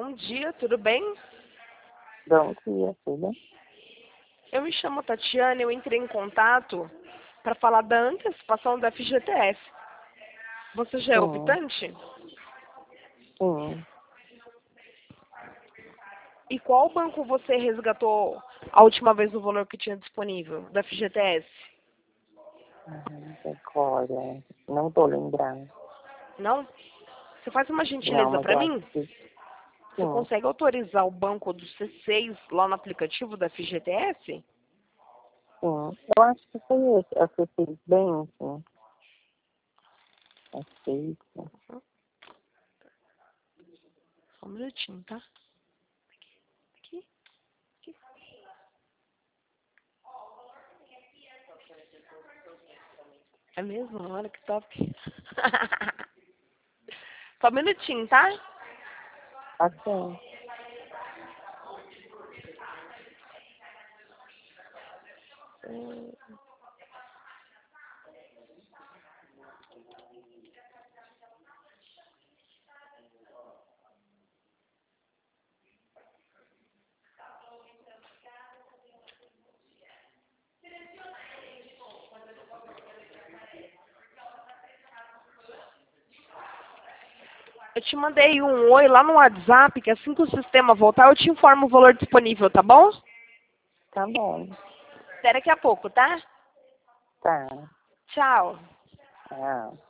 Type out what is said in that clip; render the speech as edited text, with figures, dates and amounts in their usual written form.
Bom dia, tudo bem? Bom dia, tudo? Eu me chamo Tatiana e eu entrei em contato para falar da antecipação da FGTS. Você já é Sim, optante? sim. E qual banco você resgatou a última vez o valor que tinha disponível da FGTS? Agora, não tô lembrando. Não? Você faz uma Não, gentileza mas para eu acho mim? que Você sim, consegue autorizar o banco do C6 lá no aplicativo da FGTS? sim. Eu acho que foi esse. Eu fiz bem, sim. Aceito. Só um minutinho, tá? Aqui, aqui. É mesmo? Olha que top. Só um minutinho, tá? Assim, Eu te mandei um oi lá no WhatsApp, que assim que o sistema voltar, eu te informo o valor disponível, tá bom? tá bom. Até daqui a pouco, tá? Tá. Tchau. Tchau.